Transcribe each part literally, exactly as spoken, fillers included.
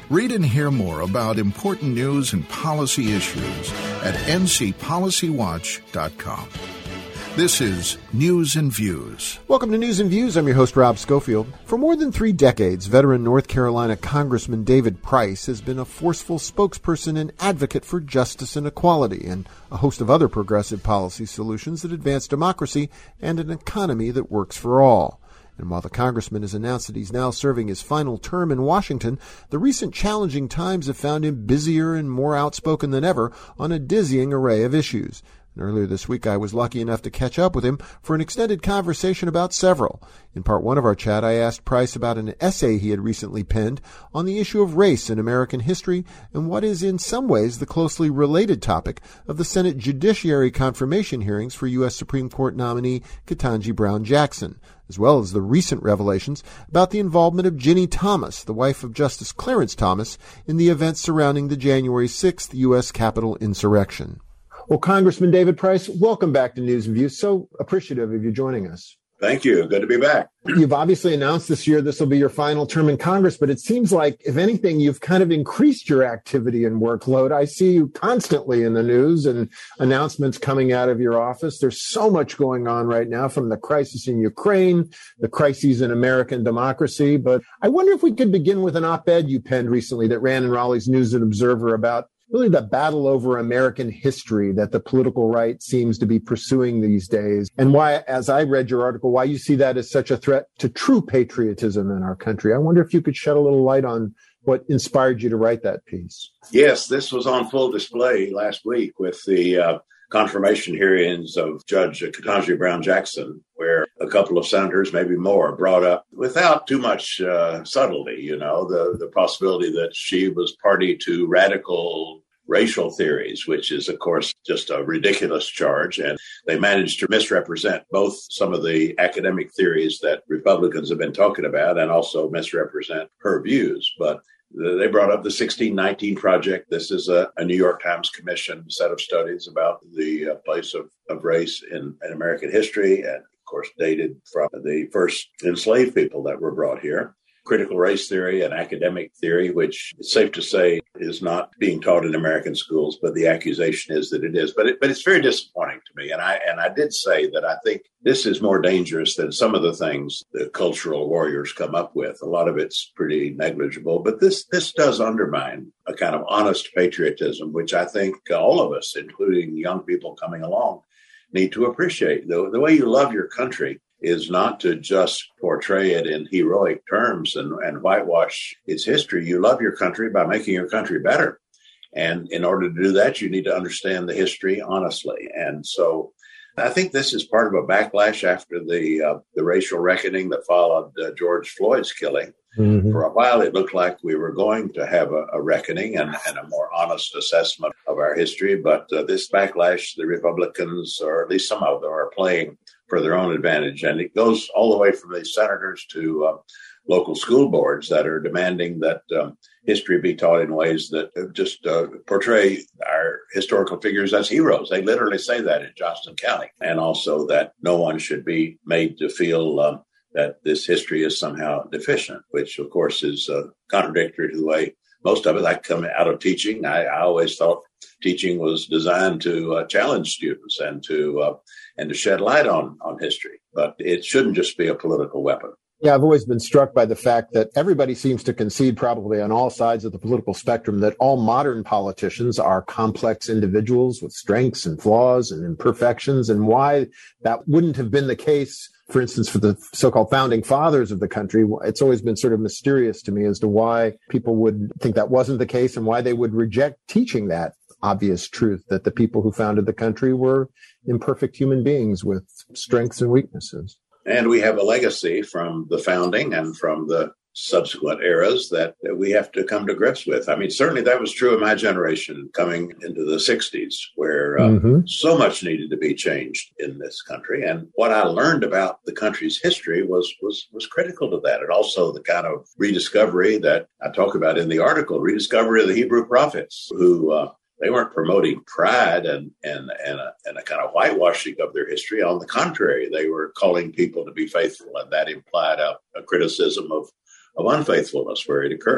Read and hear more about important news and policy issues at n c policy watch dot com. This is News and Views. Welcome to News and Views. I'm your host, Rob Schofield. For more than three decades, veteran North Carolina Congressman David Price has been a forceful spokesperson and advocate for justice and equality and a host of other progressive policy solutions that advance democracy and an economy that works for all. And while the congressman has announced that he's now serving his final term in Washington, the recent challenging times have found him busier and more outspoken than ever on a dizzying array of issues. And earlier this week, I was lucky enough to catch up with him for an extended conversation about several. In part one of our chat, I asked Price about an essay he had recently penned on the issue of race in American history and what is in some ways the closely related topic of the Senate Judiciary confirmation hearings for U S Supreme Court nominee Ketanji Brown Jackson, as well as the recent revelations about the involvement of Ginny Thomas, the wife of Justice Clarence Thomas, in the events surrounding the January sixth U S Capitol insurrection. Well, Congressman David Price, welcome back to News and Views. So appreciative of you joining us. Thank you. Good to be back. You've obviously announced this year this will be your final term in Congress, but it seems like, if anything, you've kind of increased your activity and workload. I see you constantly in the news and announcements coming out of your office. There's so much going on right now, from the crisis in Ukraine, the crises in American democracy. But I wonder if we could begin with an op-ed you penned recently that ran in Raleigh's News and Observer about really the battle over American history that the political right seems to be pursuing these days, and why, as I read your article, why you see that as such a threat to true patriotism in our country. I wonder if you could shed a little light on what inspired you to write that piece. Yes, this was on full display last week with the uh, confirmation hearings of Judge Ketanji Brown Jackson, where a couple of senators, maybe more, brought up, without too much uh, subtlety, you know, the, the possibility that she was party to radical racial theories, which is, of course, just a ridiculous charge. And they managed to misrepresent both some of the academic theories that Republicans have been talking about and also misrepresent her views. But they brought up the sixteen nineteen Project. This is a, a New York Times commissioned set of studies about the uh, place of, of race in, in American history, and of course dated from the first enslaved people that were brought here. Critical race theory and academic theory, which it's safe to say is not being taught in American schools, but the accusation is that it is. But it, but it's very disappointing to me. And I and I did say that I think this is more dangerous than some of the things the cultural warriors come up with. A lot of it's pretty negligible, but this this does undermine a kind of honest patriotism, which I think all of us, including young people coming along, need to appreciate. The, the way you love your country is not to just portray it in heroic terms and, and whitewash its history. You love your country by making your country better. And in order to do that, you need to understand the history honestly. And so I think this is part of a backlash after the uh, the racial reckoning that followed uh, George Floyd's killing. Mm-hmm. For a while, it looked like we were going to have a, a reckoning and, and a more honest assessment of our history. But uh, this backlash, the Republicans, or at least some of them, are playing for their own advantage. And it goes all the way from the senators to uh, local school boards that are demanding that um, history be taught in ways that just uh, portray our historical figures as heroes. They literally say that in Johnston County. And also that no one should be made to feel um, that this history is somehow deficient, which, of course, is uh, contradictory to the way most of it. I come out of teaching. I, I always thought teaching was designed to uh, challenge students and to uh, and to shed light on, on history. But it shouldn't just be a political weapon. Yeah, I've always been struck by the fact that everybody seems to concede, probably on all sides of the political spectrum, that all modern politicians are complex individuals with strengths and flaws and imperfections, and why that wouldn't have been the case, for instance, for the so-called founding fathers of the country. It's always been sort of mysterious to me as to why people would think that wasn't the case and why they would reject teaching that obvious truth, that the people who founded the country were imperfect human beings with strengths and weaknesses. And we have a legacy from the founding and from the subsequent eras that, that we have to come to grips with. I mean, certainly that was true in my generation coming into the sixties, where uh, mm-hmm. so much needed to be changed in this country. And what I learned about the country's history was was was critical to that. And also the kind of rediscovery that I talk about in the article, rediscovery of the Hebrew prophets, who uh, they weren't promoting pride and and and a, and a kind of whitewashing of their history. On the contrary, they were calling people to be faithful, and that implied a, a criticism of, of unfaithfulness where it occurred.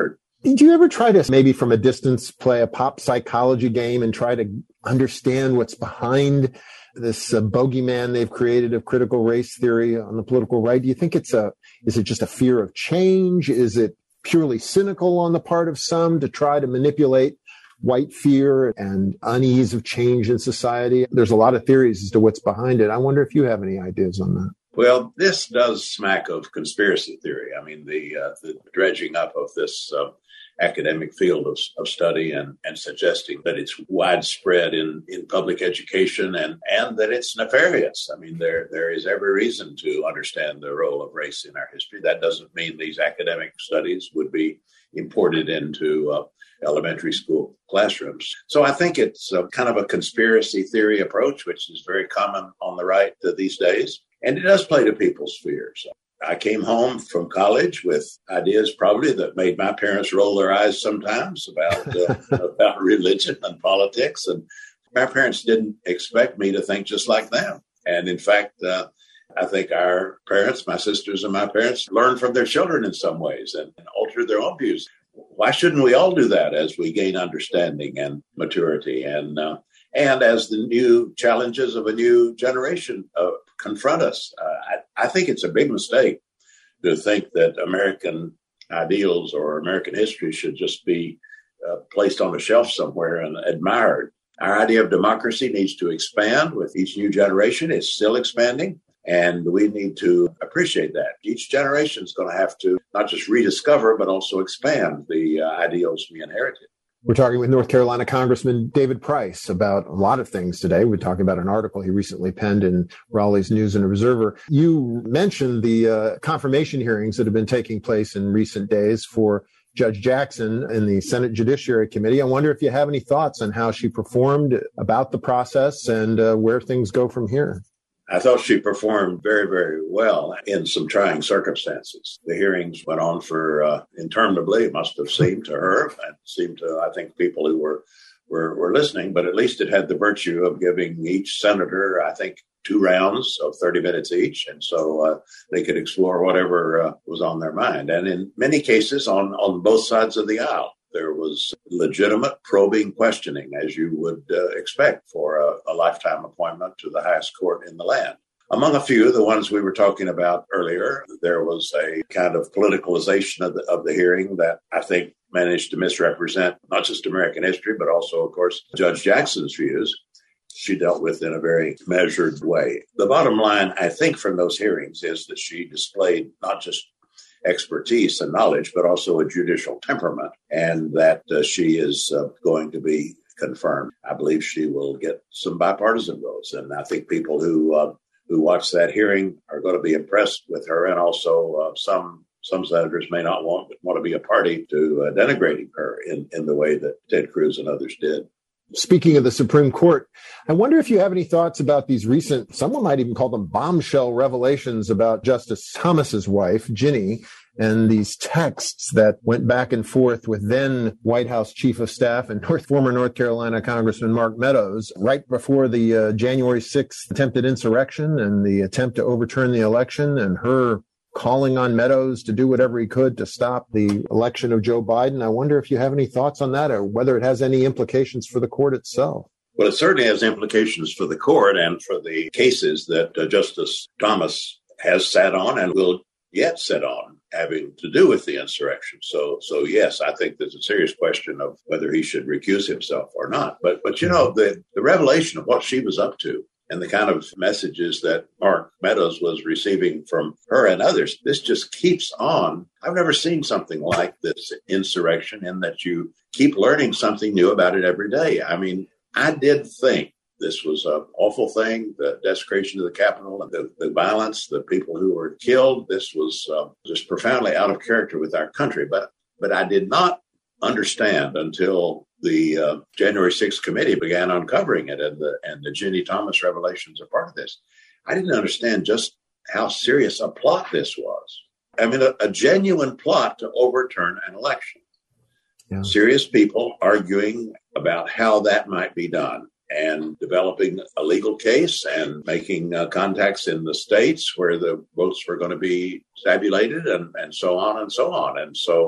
Did you ever try to, maybe from a distance, play a pop psychology game and try to understand what's behind this uh, bogeyman they've created of critical race theory on the political right? Do you think it's a, is it just a fear of change? Is it purely cynical on the part of some to try to manipulate white fear and unease of change in society? There's a lot of theories as to what's behind it. I wonder if you have any ideas on that. Well, this does smack of conspiracy theory. I mean, the, uh, the dredging up of this uh, academic field of, of study and, and suggesting that it's widespread in, in public education and, and that it's nefarious. I mean, there there is every reason to understand the role of race in our history. That doesn't mean these academic studies would be imported into uh, elementary school classrooms. So I think it's a, kind of a conspiracy theory approach, which is very common on the right uh, these days. And it does play to people's fears. I came home from college with ideas probably that made my parents roll their eyes sometimes about uh, about religion and politics. And my parents didn't expect me to think just like them. And in fact, uh, I think our parents, my sisters and my parents, learned from their children in some ways and, and altered their own views. Why shouldn't we all do that as we gain understanding and maturity and uh, and as the new challenges of a new generation uh, confront us? Uh, I, I think it's a big mistake to think that American ideals or American history should just be uh, placed on a shelf somewhere and admired. Our idea of democracy needs to expand with each new generation. It's still expanding, and we need to appreciate that. Each generation is going to have to not just rediscover, but also expand the uh, ideals we inherited. We're talking with North Carolina Congressman David Price about a lot of things today. We're talking about an article he recently penned in Raleigh's News and Observer. You mentioned the uh, confirmation hearings that have been taking place in recent days for Judge Jackson in the Senate Judiciary Committee. I wonder if you have any thoughts on how she performed, about the process, and uh, where things go from here. I thought she performed very, very well in some trying circumstances. The hearings went on for uh, interminably, it must have seemed to her. It seemed to, I think, people who were, were, were listening, but at least it had the virtue of giving each senator, I think, two rounds of thirty minutes each. And so uh, they could explore whatever uh, was on their mind. And in many cases, on, on both sides of the aisle, there was legitimate probing questioning, as you would uh, expect for a, a lifetime appointment to the highest court in the land. Among a few, the ones we were talking about earlier, there was a kind of politicalization of the, of the hearing that I think managed to misrepresent not just American history, but also, of course, Judge Jackson's views. She dealt with in a very measured way. The bottom line, I think, from those hearings is that she displayed not just expertise and knowledge, but also a judicial temperament, and that uh, she is uh, going to be confirmed. I believe she will get some bipartisan votes, and I think people who uh, who watch that hearing are going to be impressed with her, and also uh, some some senators may not want want to be a party to uh, denigrating her in, in the way that Ted Cruz and others did. Speaking of the Supreme Court, I wonder if you have any thoughts about these recent, someone might even call them bombshell revelations about Justice Thomas's wife, Ginny, and these texts that went back and forth with then White House Chief of Staff and North, former North Carolina Congressman Mark Meadows right before the uh, January sixth attempted insurrection and the attempt to overturn the election, and her calling on Meadows to do whatever he could to stop the election of Joe Biden. I wonder if you have any thoughts on that, or whether it has any implications for the court itself. Well, it certainly has implications for the court and for the cases that uh, Justice Thomas has sat on and will yet sit on, having to do with the insurrection. So, so yes, I think there's a serious question of whether he should recuse himself or not. But, but you know, the, the revelation of what she was up to and the kind of messages that Mark Meadows was receiving from her and others, this just keeps on. I've never seen something like this insurrection, in that you keep learning something new about it every day. I mean, I did think this was an awful thing, the desecration of the Capitol, and the, the violence, the people who were killed. This was uh, just profoundly out of character with our country. But but I did not understand until the uh, January sixth committee began uncovering it, and the and the Ginny Thomas revelations are part of this. I didn't understand just how serious a plot this was. I mean, a, a genuine plot to overturn an election. Yeah. Serious people arguing about how that might be done, and developing a legal case and making uh, contacts in the states where the votes were going to be tabulated, and, and so on and so on. And so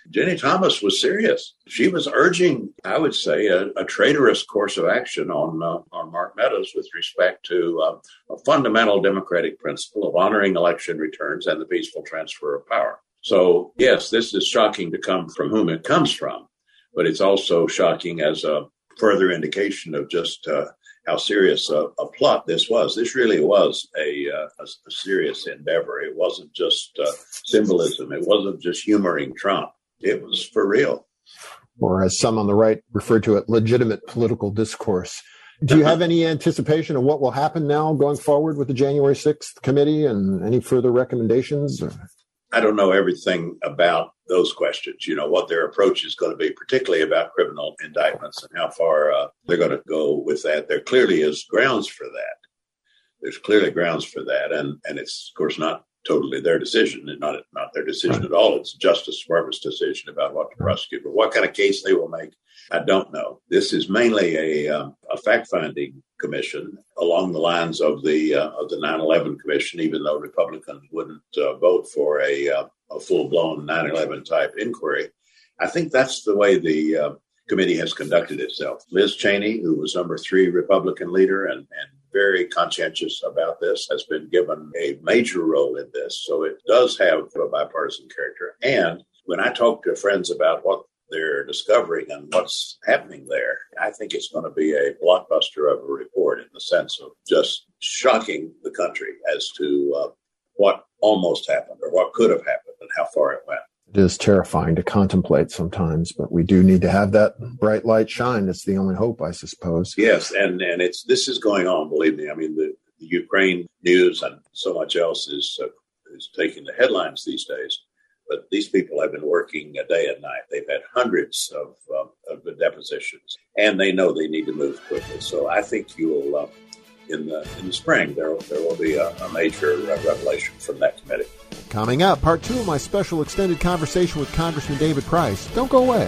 Jenny Thomas was serious. She was urging, I would say, a, a traitorous course of action on uh, on Mark Meadows with respect to uh, a fundamental democratic principle of honoring election returns and the peaceful transfer of power. So, yes, this is shocking to come from whom it comes from, but it's also shocking as a further indication of just uh, how serious a, a plot this was. This really was a, uh, a, a serious endeavor. It wasn't just uh, symbolism. It wasn't just humoring Trump. It was for real. Or as some on the right refer to it, legitimate political discourse. Do you have any anticipation of what will happen now going forward with the January sixth committee and any further recommendations? I don't know everything about those questions, you know, what their approach is going to be, particularly about criminal indictments and how far uh, they're going to go with that. There clearly is grounds for that. There's clearly grounds for that. And, and it's, of course, not totally their decision, and not, not their decision at all. It's Justice Department's decision about what to prosecute. But what kind of case they will make, I don't know. This is mainly a, um, a fact-finding commission along the lines of the uh, of the nine eleven Commission, even though Republicans wouldn't uh, vote for a, uh, a full-blown nine eleven type inquiry. I think that's the way the uh, committee has conducted itself. Liz Cheney, who was number three Republican leader and, and very conscientious about this, has been given a major role in this. So it does have a bipartisan character. And when I talk to friends about what they're discovering and what's happening there, I think it's going to be a blockbuster of a report in the sense of just shocking the country as to uh, what almost happened or what could have happened and how far it went. It is terrifying to contemplate sometimes, but we do need to have that bright light shine. It's the only hope, I suppose. Yes, and, and it's this is going on, believe me. I mean, the, the Ukraine news and so much else is uh, is taking the headlines these days. But these people have been working day and night. They've had hundreds of, um, of the depositions, and they know they need to move quickly. So I think you'll, uh, in the in the spring, there, there will be a, a major uh, revelation from that committee. Coming up, part two of my special extended conversation with Congressman David Price. Don't go away.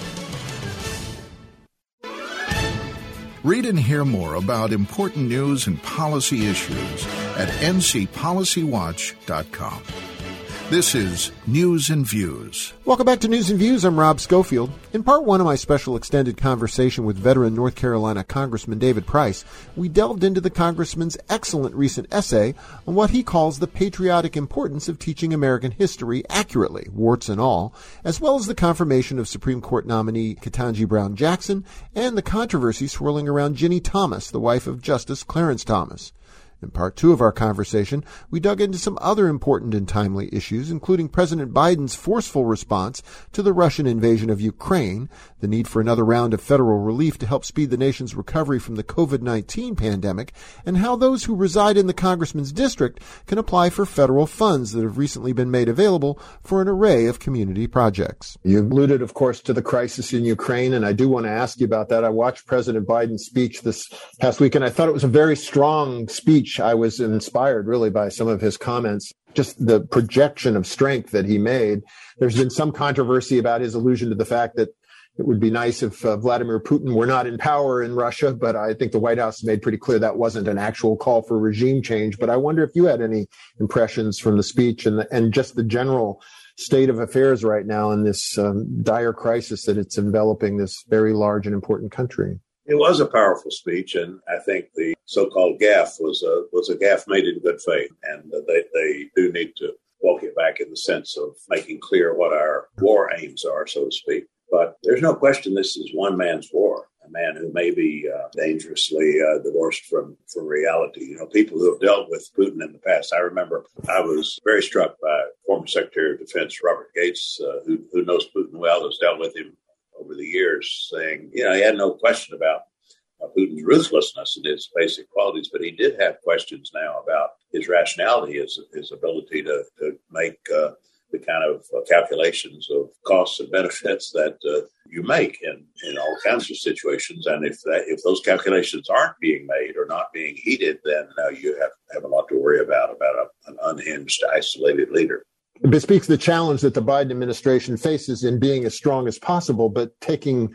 Read and hear more about important news and policy issues at N C Policy Watch dot com. This is News and Views. Welcome back to News and Views. I'm Rob Schofield. In part one of my special extended conversation with veteran North Carolina Congressman David Price, we delved into the Congressman's excellent recent essay on what he calls the patriotic importance of teaching American history accurately, warts and all, as well as the confirmation of Supreme Court nominee Ketanji Brown Jackson and the controversy swirling around Ginny Thomas, the wife of Justice Clarence Thomas. In part two of our conversation, we dug into some other important and timely issues, including President Biden's forceful response to the Russian invasion of Ukraine, the need for another round of federal relief to help speed the nation's recovery from the covid nineteen pandemic, and how those who reside in the congressman's district can apply for federal funds that have recently been made available for an array of community projects. You alluded, of course, to the crisis in Ukraine, and I do want to ask you about that. I watched President Biden's speech this past week, and I thought it was a very strong speech. I was inspired really by some of his comments, just the projection of strength that he made. There's been some controversy about his allusion to the fact that it would be nice if uh, Vladimir Putin were not in power in Russia, but I think the White House made pretty clear that wasn't an actual call for regime change. But I wonder if you had any impressions from the speech and, the, and just the general state of affairs right now in this um, dire crisis that it's enveloping this very large and important country. It was a powerful speech, and I think the so-called gaffe was a was a gaffe made in good faith, and they, they do need to walk it back in the sense of making clear what our war aims are, so to speak. But there's no question this is one man's war, a man who may be uh, dangerously uh, divorced from, from reality. You know, people who have dealt with Putin in the past. I remember I was very struck by former Secretary of Defense Robert Gates, uh, who, who knows Putin well, has dealt with him over the years, saying, you know, he had no question about uh, Putin's ruthlessness and his basic qualities, but he did have questions now about his rationality, his, his ability to, to make uh, the kind of uh, calculations of costs and benefits that uh, you make in, in all kinds of situations. And if that, if those calculations aren't being made or not being heeded, then uh, you have, have a lot to worry about, about a, an unhinged, isolated leader. It bespeaks the challenge that the Biden administration faces in being as strong as possible, but taking,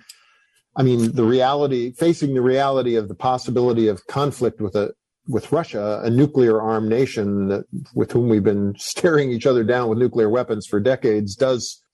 I mean, the reality, facing the reality of the possibility of conflict with a with Russia, a nuclear-armed nation that, with whom we've been staring each other down with nuclear weapons for decades, does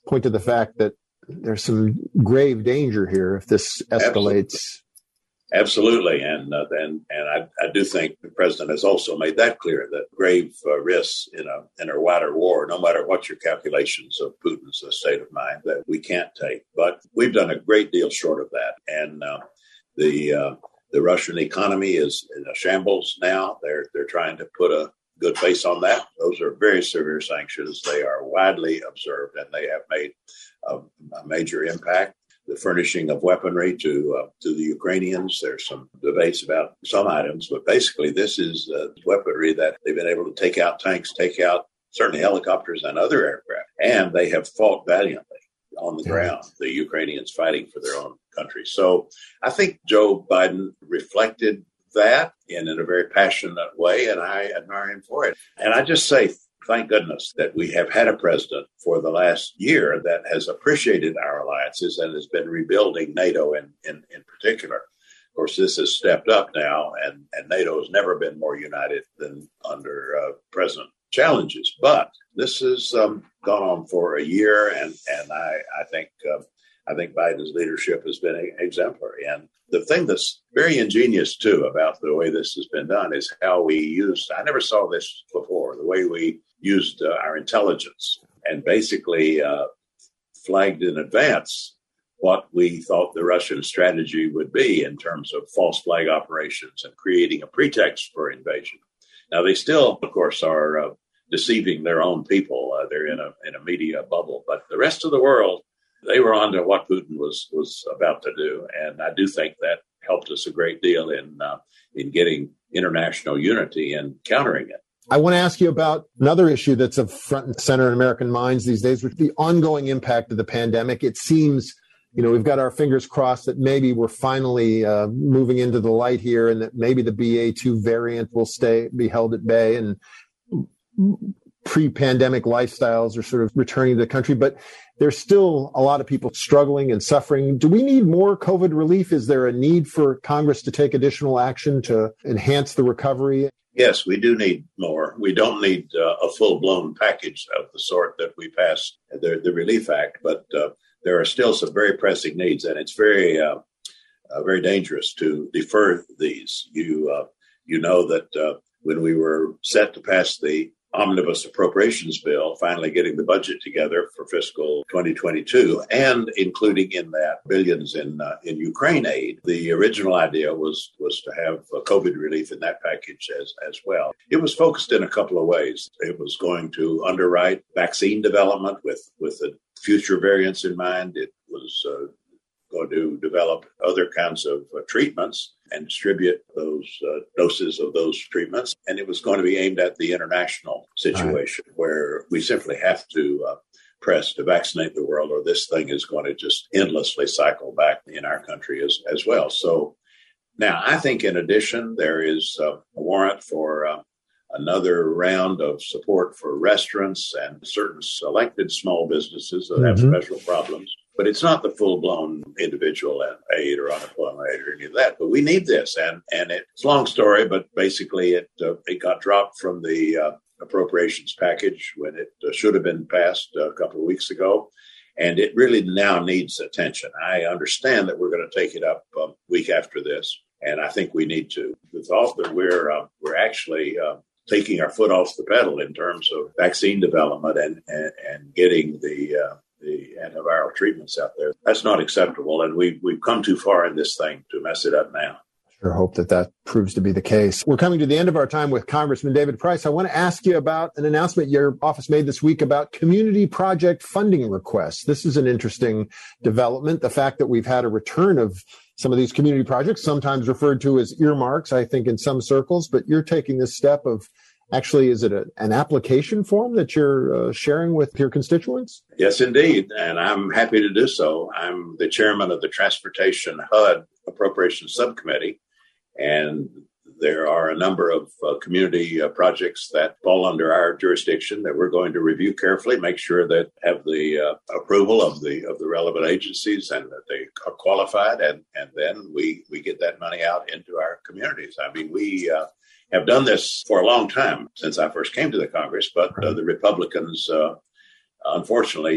point to the fact that there's some grave danger here if this escalates. Absolutely. And uh, and, and I, I do think the president has also made that clear, that grave uh, risks in a in a wider war, no matter what your calculations of Putin's uh, state of mind, that we can't take. But we've done a great deal short of that. And uh, the uh, the Russian economy is in a shambles now. They're they're trying to put a good face on that. Those are very severe sanctions. They are widely observed, and they have made a, a major impact. The furnishing of weaponry to uh, to the Ukrainians. There's some debates about some items, but basically this is uh, weaponry that they've been able to take out tanks, take out certainly helicopters and other aircraft, and they have fought valiantly on the ground, the Ukrainians fighting for their own country. So I think Joe Biden reflected that in, in a very passionate way, and I admire him for it. And I just say, thank goodness that we have had a president for the last year that has appreciated our alliances and has been rebuilding NATO in, in, in particular. Of course, this has stepped up now, and, and NATO has never been more united than under uh, present challenges. But this has um, gone on for a year, and, and I, I think uh, I think Biden's leadership has been exemplary. And the thing that's very ingenious, too, about the way this has been done is how we used, I never saw this before, the way we used uh, our intelligence and basically uh, flagged in advance what we thought the Russian strategy would be in terms of false flag operations and creating a pretext for invasion. Now, they still, of course, are uh, deceiving their own people. Uh, they're in a in a media bubble. But the rest of the world, they were on to what Putin was was about to do. And I do think that helped us a great deal in uh, in getting international unity and countering it. I want to ask you about another issue that's of front and center in American minds these days, which is the ongoing impact of the pandemic. It seems, you know, we've got our fingers crossed that maybe we're finally uh, moving into the light here, and that maybe the B A two variant will stay, be held at bay, and pre-pandemic lifestyles are sort of returning to the country. But there's still a lot of people struggling and suffering. Do we need more COVID relief? Is there a need for Congress to take additional action to enhance the recovery? Yes, we do need more. We don't need uh, a full-blown package of the sort that we passed, the, the Relief Act, but uh, there are still some very pressing needs, and it's very, uh, uh, very dangerous to defer these. You, uh, you know that uh, when we were set to pass the omnibus appropriations bill, finally getting the budget together for fiscal twenty twenty-two, and including in that billions in uh, in Ukraine aid. The original idea was was to have uh, COVID relief in that package as as well. It was focused in a couple of ways. It was going to underwrite vaccine development with with the future variants in mind. It was uh, going to develop other kinds of uh, treatments and distribute those uh, doses of those treatments. And it was going to be aimed at the international situation, right, where we simply have to uh, press to vaccinate the world, or this thing is going to just endlessly cycle back in our country as, as well. So now I think in addition, there is uh, a warrant for uh, another round of support for restaurants and certain selected small businesses that have mm-hmm. special problems. But it's not the full-blown individual aid or unemployment aid or any of that. But we need this, and and it's a long story, but basically it uh, it got dropped from the uh, appropriations package when it uh, should have been passed a couple of weeks ago, and it really now needs attention. I understand that we're going to take it up a um, week after this, and I think we need to. The thought that we're uh, we're actually uh, taking our foot off the pedal in terms of vaccine development and and, and getting the uh, the antiviral treatments out there. That's not acceptable, and we've, we've come too far in this thing to mess it up now. Sure hope that that proves to be the case. We're coming to the end of our time with Congressman David Price. I want to ask you about an announcement your office made this week about community project funding requests. This is an interesting development, the fact that we've had a return of some of these community projects, sometimes referred to as earmarks, I think, in some circles, but you're taking this step of actually, is it a, an application form that you're uh, sharing with your constituents? Yes, indeed. And I'm happy to do so. I'm the chairman of the Transportation H U D Appropriations Subcommittee. And there are a number of uh, community uh, projects that fall under our jurisdiction that we're going to review carefully, make sure that have the uh, approval of the of the relevant agencies and that they are qualified. And, and then we, we get that money out into our communities. I mean, we... Uh, have done this for a long time since I first came to the Congress, but uh, the Republicans, uh, unfortunately,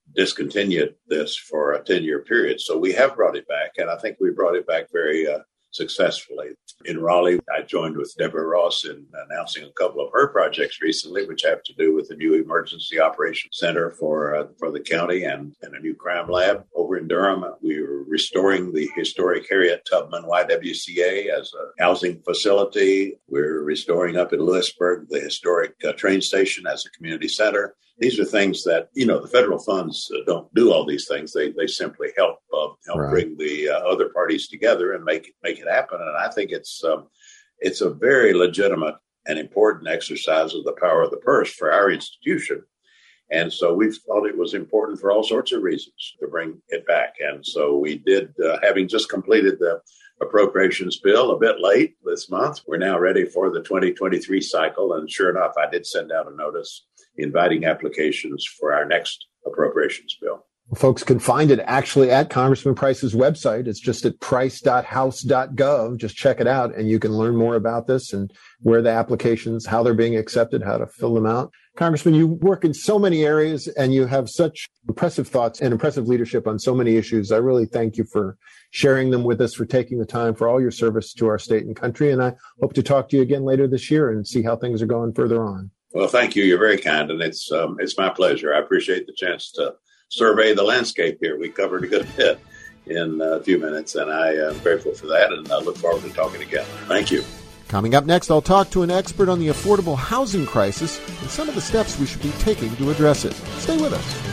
discontinued this for a ten-year period. So we have brought it back, and I think we brought it back very uh, successfully. In Raleigh, I joined with Deborah Ross in announcing a couple of her projects recently, which have to do with the new Emergency Operations Center for uh, for the county and, and a new crime lab. Over in Durham, we were restoring the historic Harriet Tubman Y W C A as a housing facility. We're restoring up in Lewisburg the historic uh, train station as a community center. These are things that, you know, the federal funds uh, don't do all these things. They they simply help uh, help Right. bring the uh, other parties together and make it, make it happen. And I think it's um, it's a very legitimate and important exercise of the power of the purse for our institution. And so we thought it was important for all sorts of reasons to bring it back. And so we did, uh, having just completed the appropriations bill a bit late this month, we're now ready for the twenty twenty-three cycle. And sure enough, I did send out a notice inviting applications for our next appropriations bill. Folks can find it actually at Congressman Price's website. It's just at price dot house dot gov. Just check it out, and you can learn more about this and where the applications, how they're being accepted, how to fill them out. Congressman, you work in so many areas, and you have such impressive thoughts and impressive leadership on so many issues. I really thank you for sharing them with us, for taking the time, for all your service to our state and country. And I hope to talk to you again later this year and see how things are going further on. Well, thank you. You're very kind, and it's um, it's my pleasure. I appreciate the chance to survey the landscape here. We covered a good bit in a few minutes, and I am grateful for that, and I look forward to talking again. Thank you. Coming up next, I'll talk to an expert on the affordable housing crisis and some of the steps we should be taking to address it. Stay with us.